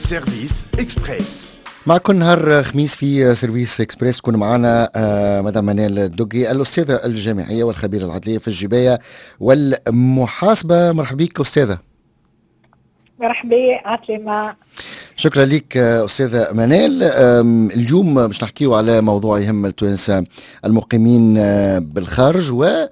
سيرفيس إكسبريس. معكم نهار خميس في سيرفيس إكسبريس تكون معنا مدام منال الدقي الأستاذة الجامعية والخبيرة العدلية في الجباية والمحاسبة. مرحبا بك أستاذة. مرحبا عسلامة. شكرا لك أستاذة منال. اليوم باش نحكيو على موضوع يهم التوانسة المقيمين بالخارج،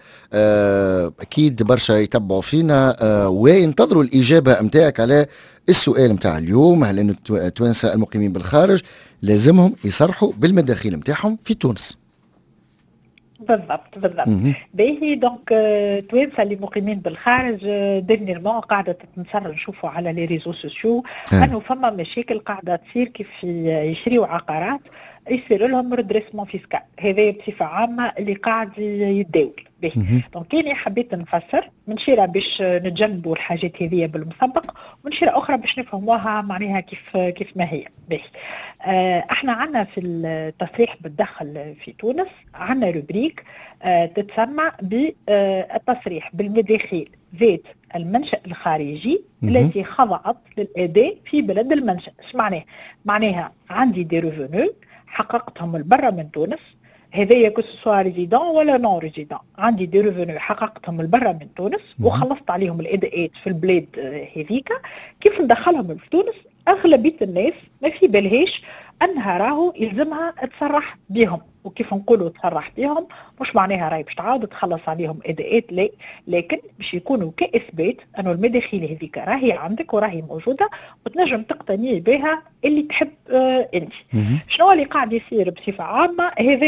وأكيد برشا يتبعوا فينا وينتظروا الإجابة متاعك على السؤال متاع اليوم. هل أن التوانسة المقيمين بالخارج لازمهم يصرحوا بالمداخيل متاعهم في تونس؟ بالضبط. باهي دونك توانسة اللي مقيمين بالخارج ديرنيرمون قاعدة نشوفوا على لي ريزو سوسيو انه فما مشاكل قاعدة تصير كيف يشريوا عقارات يصير لهم ريدريسمون فيسكال. هذا بصفة عامة اللي قاعد يتداول. دونك كاني حبيت نفسر من شيرة باش نتجنبوا الحاجات هذه بالمسبق، ومن شيرة أخرى باش نفهموها معناها كيف ما هي. احنا عنا في التصريح بالدخل في تونس عنا روبريك تتسمى بالتصريح بالمداخيل ذات المنشأ الخارجي التي خضعت للأداء في بلد المنشأ. ايش معناها عندي دي ريفونو حققتهم البرة من تونس، هذايا كسوا ريزيدون ولا نون ريزيدون، عندي دي ريفونو حققتهم البرة من تونس وخلصت عليهم الاداءات في البلاد هذيك. كيف ندخلهم في تونس؟ اغلبيه الناس ما في بالهاش انها راهو يلزمها تصرح بهم. وكيف نقولوا تصرح بهم مش معناها راهي باش تعاود تخلص عليهم اداءات، لا، لكن باش يكونوا كاثبات انه المداخيل هذيك راهي عندك وراهي موجوده وتنجم تقتني بها اللي تحب انت. شنو اللي قاعد يصير بصفه عامه؟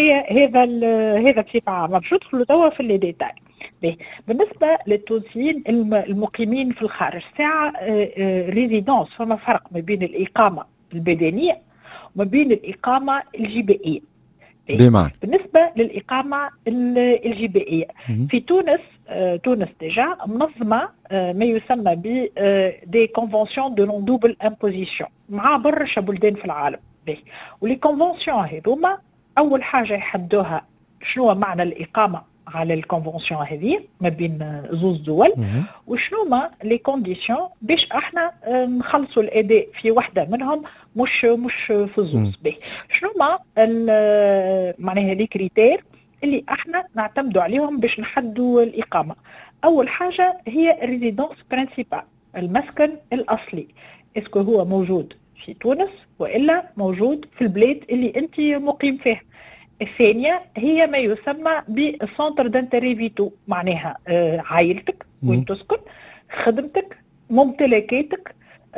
هذا بصفه عامه. باش ندخلوا توا في لي ديتاي. بالنسبة للتونسيين المقيمين في الخارج ساعة ريزيدونس، فما فرق ما بين الإقامة البدنية وما بين الإقامة الجبائية. بالنسبة للإقامة الجبائية في تونس، تونس ديجا منظمة ما يسمى ب دي كونفونسيون دو نون دوبل امبوزيسيون مع برشا بلدان في العالم. ولي كونفونسيون هذوما أول حاجة يحدوها شنو معنى الإقامة على الكونفونسيون هذه ما بين زوز دول، وشنو ما لي كونديسيون باش احنا نخلصوا الاداء في وحده منهم مش في زوز. شنو ما معناها لي كريتير اللي احنا نعتمدوا عليهم باش نحدوا الاقامه. اول حاجه هي الريزيدونس برينسيبال، المسكن الاصلي، اسكو هو موجود في تونس والا موجود في البلاد اللي انت مقيم فيها. الثانية هي ما يسمى بالسنتر دانتري فيتو، معناها عائلتك وين تسكن، خدمتك، ممتلكاتك،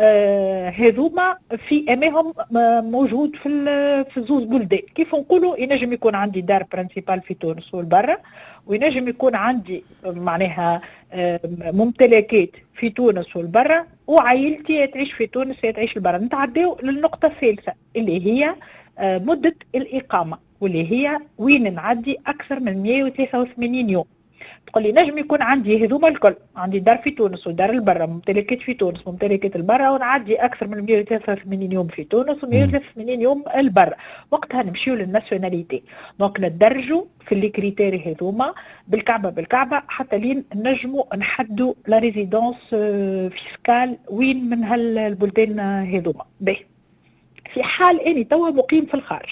هذوما في اماهم موجود في زوز بلدان. كيف نقولوا ينجم يكون عندي دار برينسيبال في تونس والبرة، وينجم يكون عندي معناها ممتلكات في تونس والبرة، وعائلتي تعيش في تونس تعيش البرة. نتعداو للنقطة الثالثة اللي هي مدة الإقامة، واللي هي وين نعدي أكثر من 183 يوم. تقول لي نجم يكون عندي هذوما الكل، عندي دار في تونس ودار البرة، ممتلكات في تونس ممتلكات البرة، ونعدي أكثر من 183 يوم في تونس و183 يوم البرة. وقتها نمشيو للناسيوناليتي، دونك ندرجوا في اللي كريتيري هذوما بالكعبة حتى لين نجموا نحدوا لا ريزيدونس فيسكال وين من هالبلدان هذوما. في حال اني توا مقيم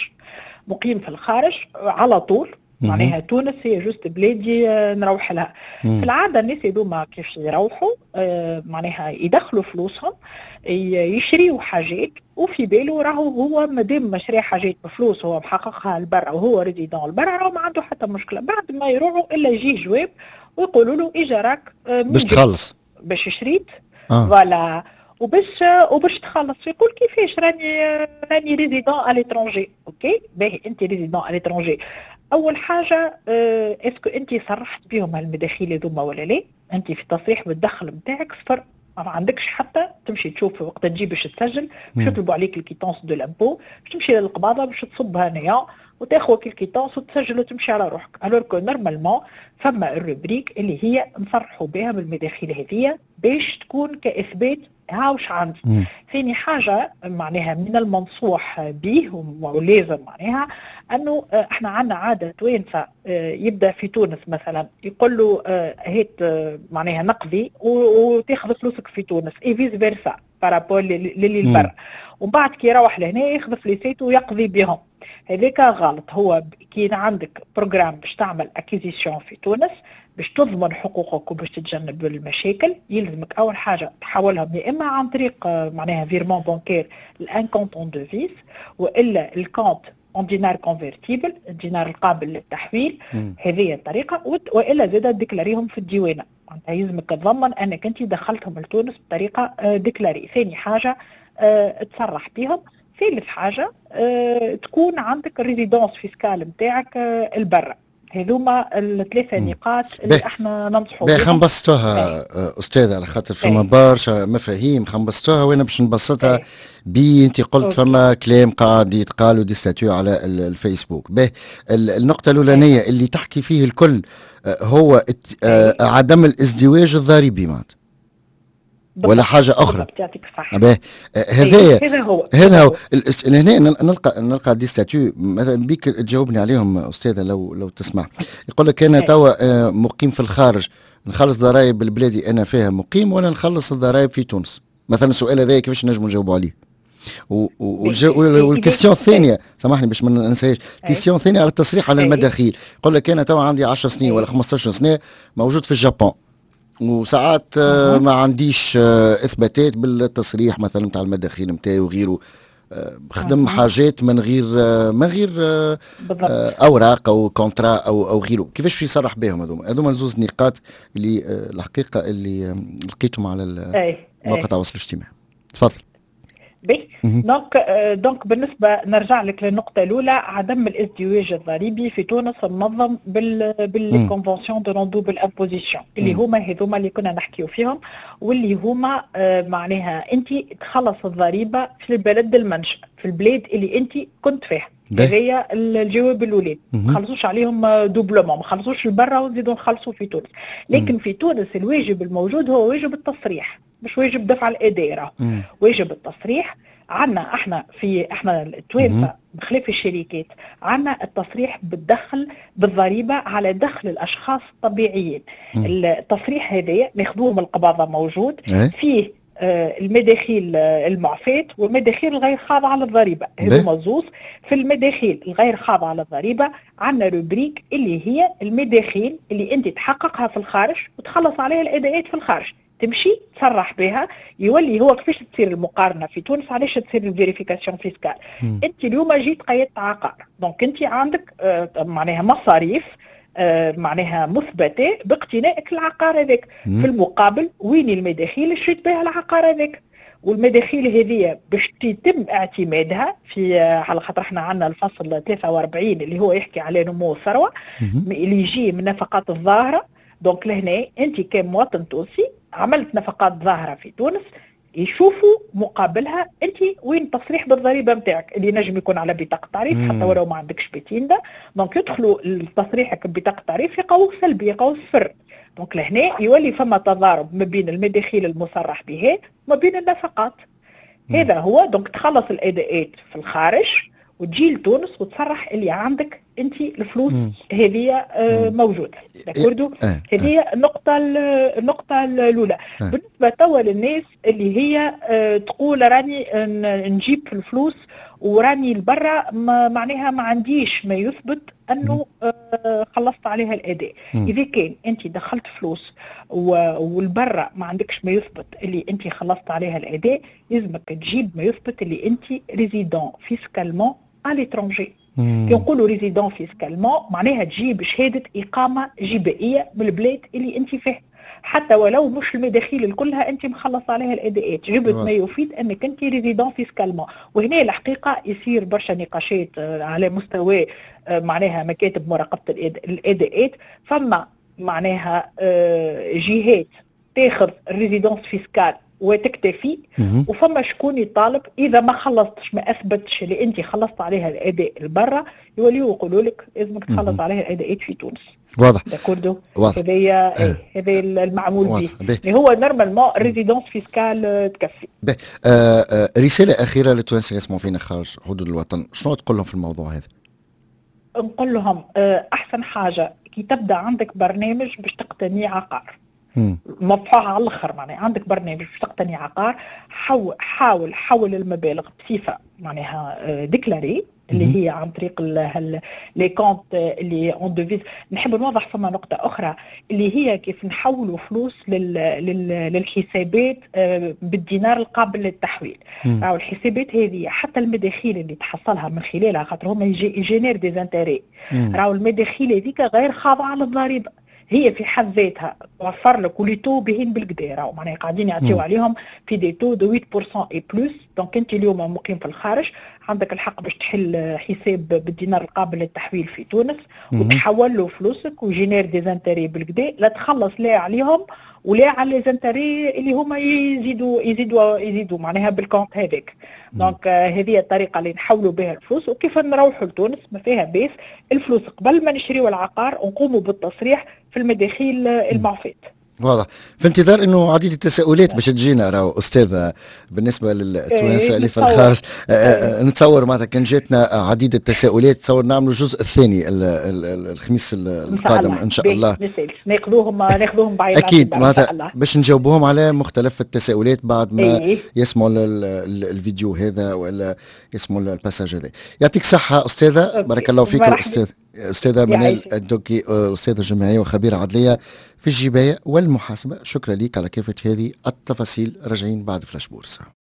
في الخارج على طول، معناها تونس هي جوست بلادي نروح لها. في العاده الناس هذوما كيف يروحوا معناها يدخلوا فلوسهم يشريوا حاجات، وفي باله راهو هو مادام ما شري حاجات بفلوس هو محققها البرة وهو ريزيدون البرة، راهو ما عنده حتى مشكله. بعد ما يروحوا الا يجيه جواب ويقولوا له اجا راك باش تخلص باش شريت فوالا وباش تخلص. يقول كيفاش راني ريزيدون على ليترونجي. اوكي باهي انت ريزيدون على ليترونجي، اول حاجه اسكو انت صرحت بهم هالمداخيل هذوما ولا لا؟ انت في تصريح بالدخل نتاعك صفر، ما عندكش حتى تمشي تشوف وقت تجي باش تسجل باش يطلبوا عليك الكيتونس دو لامبو، باش تمشي للقباضه باش تصبها نيا وتاخذ الكيتونس وتسجل وتمشي على روحك. الوغ كو نورمالمون فما الروبريك اللي هي نصرحوا بها بالمداخيل هذيا باش تكون كاثبات هاوش عندي. ثاني حاجه معناها من المنصوح به ولازم معناها انه احنا عندنا عاده توانسه يبدا في تونس مثلا يقول له هات معناها نقدي وتاخذ فلوسك في تونس، اي فيز فيرسا. بارابول للي البر، ومن بعد كي يروح لهنا ياخذ فليسيته ويقضي بهم. هذاك غلط. هو كي عندك بروجرام باش تعمل اكيزيسيون في تونس باش تضمن حقوقك وباش تتجنب المشاكل، يلزمك اول حاجه تحولهم يا اما عن طريق معناها فيرمون بانكير لان كونت اون دوفيس، والا الكونت اون دينار كونفرتيبل، الدينار القابل للتحويل. هذه الطريقه، والا زاد ديكلاريهم في الديوانه. معناتها يلزمك تضمن انك انت دخلتهم لتونس بطريقه ديكلاري. ثاني حاجه تصرح بهم. ثالث حاجه تكون عندك الريزيدونس فيسكال نتاعك البرة. هذوما الثلاثه نقاط اللي احنا ننصحوا بهم. خنبسطوها استاذ على خاطر فما برشا مفاهيم خنبسطوها، وانا باش نبسطها انت قلت فما كلام قاعد يتقال ودي ستاتيو على الفيسبوك. النقطه الاولانيه اللي تحكي فيه الكل هو عدم الازدواج الضريبي معناتها ولا حاجه اخرى. هذا هو هنا نلقى دي ستاتيو مثلا بيك تجاوبني عليهم استاذه لو تسمح. يقول لك انا توا مقيم في الخارج، نخلص ضرائب البلادي انا فيها مقيم ولا نخلص الضرائب في تونس؟ مثلا السؤال هذا كيفاش نجموا نجاوبوا عليه؟ والكيستيون الثانيه سامحني باش ما ننساهاش، الكيستيون الثانيه على التصريح على المداخيل. يقول لك انا توا عندي 10 سنين ولا 15 سنه موجود في اليابان، وساعات ما عنديش اثباتات بالتصريح مثلا نتاع المداخيل نتاعي وغيره، بخدم حاجات من غير اوراق او كونترا او غيره. كيفاش يصرح بهم هذوما زوز نقاط اللي الحقيقه اللي لقيتهم على مواقع التواصل الاجتماعي. تفضل. دونك بالنسبه نرجع لك للنقطه الاولى، عدم الازدواج الضريبي في تونس منظم بالكونفونسيون دو نون دوبل امبوزيسيون اللي هذوما اللي كنا نحكيو فيهم، واللي هما معناها انت تخلص الضريبه في البلد المنشأ في البلاد اللي انت كنت فيها. هذايا الجواب الاولاني، ما خلصوش عليهم دوبلومون، ما خلصوش لبرا ونزيدوا نخلصوا في تونس. لكن في تونس الواجب الموجود هو واجب التصريح، مش واجب دفع الاداره، واجب التصريح. عندنا احنا التوانسه بخلاف الشركات عندنا التصريح بالدخل بالضريبه على دخل الاشخاص الطبيعيين. التصريح هذايا ناخذوه من القباضه موجود فيه المداخيل المعفاة والمداخيل الغير خاضعة للضريبة. هذوما زوز. في المداخيل الغير خاضعة للضريبة عندنا روبريك اللي هي المداخيل اللي انت تحققها في الخارج وتخلص عليها الاداءات في الخارج، تمشي تصرح بها. يولي هو كيفاش تصير المقارنه في تونس، علاش تصير الفيريفيكاسيون فيسكال. انت اليوم جيت قيدت عقار، دونك انت عندك معناها مصاريف معناها مثبته باقتنائك العقار هذاك. في المقابل وين المداخيل اللي شريت بها العقار هذاك؟ والمداخيل هذه باش يتم اعتمادها في على خاطر احنا عندنا الفصل 43 اللي هو يحكي على نمو الثروه اللي يجي من نفقات الظاهره. دونك لهنا انت كمواطن تونسي عملت نفقات ظاهره في تونس، يشوفوا مقابلها انت وين التصريح بالضريبه نتاعك اللي نجم يكون على بطاقه تعريف حتى ولو ما عندكش بتيندا. دونك يدخلوا تصريحك ببطاقه تعريف يلقاوه سلبي، يلقاوه صفر. دونك لهنا يولي فما تضارب ما بين المداخيل المصرح بها وما بين النفقات. هذا هو. دونك تخلص الاداءات في الخارج وتجي لتونس وتصرح اللي عندك انت الفلوس هذه موجوده. داكوردو. هذه النقطه الاولى. بالنسبه توا للناس اللي هي تقول راني نجيب الفلوس وراني لبرا معناها ما عنديش ما يثبت انه خلصت عليها الاداء. اذا كان انت دخلت فلوس والبرا ما عندكش ما يثبت اللي انت خلصت عليها الاداء، لازمك تجيب ما يثبت اللي انت ريزيدون فيسكالمون على ليترونجي. كي نقولوا ريزيدون فيسكالمون معناها تجيب شهاده اقامه جبائيه من البلاد اللي انت فيه، حتى ولو مش المداخيل الكلها انت مخلص عليها الاداءات، جبت ما يفيد انك انت ريزيدون فيسكالمون. وهنا الحقيقه يصير برشا نقاشات على مستوى معناها مكاتب مراقبه الاداءات. فما معناها جهات تاخذ الريزيدونس فيسكال وتكتفي، وفما شكون يطالب اذا ما خلصتش ما اثبتش اللي انت خلصت عليها الاداء البرة يوليو يقولوا لك لازمك تخلص عليها الاداءات في تونس. واضح. داكوردو. هذايا هذا المعمول به. هو نورمالمون ريزيدونس فيسكال تكفي. رساله اخيره للتوانسه اللي يسمعوا فينا خارج حدود الوطن، شنو تقول لهم في الموضوع هذا؟ نقول لهم احسن حاجه كي تبدا عندك برنامج باش تقتني عقار، مفتوحه على الاخر. معناها عندك برنامج باش تقتني عقار، حول المبالغ بصفه معناها ديكلاري اللي هي عن طريق لي كونت اللي اون ديفيز. نحب نوضح فما نقطه اخرى اللي هي كيف نحولوا فلوس للحسابات بالدينار القابل للتحويل. راهو الحسابات هذه حتى المداخيل اللي تحصلها من خلالها خاطر هما يجينير دي زانتيري، راهو المداخيل هذيك غير خاضعه للضريبه، هي في حد ذاتها توفر لك ولي تو باهين بالكدا. راهو معناها قاعدين يعطيو عليهم في دي تو دو 8% اي بلوس. دونك انت اليوم مقيم في الخارج عندك الحق باش تحل حساب بالدينار القابل للتحويل في تونس وتحول له فلوسك وجينير دي زانتيري بالكدا، لا تخلص لا عليهم ولا على لي زانتيري اللي هما يزيدوا معناها بالكونت هذاك. دونك هذه الطريقه اللي نحولوا بها الفلوس. وكيف نروحوا لتونس ما فيها باس، الفلوس قبل ما نشريوا العقار ونقوموا بالتصريح في المداخيل المعفاة. واضح. في انتظار انه عديد التساؤلات باش تجينا راهو استاذه بالنسبه للتوانسه اللي في الخارج. نتصور معناتها كان جاتنا عديد التساؤلات، تصور نعملوا الجزء الثاني الخميس القادم ان شاء الله. ناخذوهم بعين اكيد معناتها باش نجاوبوهم على مختلف التساؤلات بعد ما يسمعوا الفيديو هذا ولا يسمعوا الباساج هذا. يعطيك الصحه استاذه، بارك الله فيك. استاذه منال الدوكي، استاذه جامعيه وخبيره عدليه في الجبايه والمحاسبه، شكرا لك على كافه هذه التفاصيل. راجعين بعد فلاش بورصه.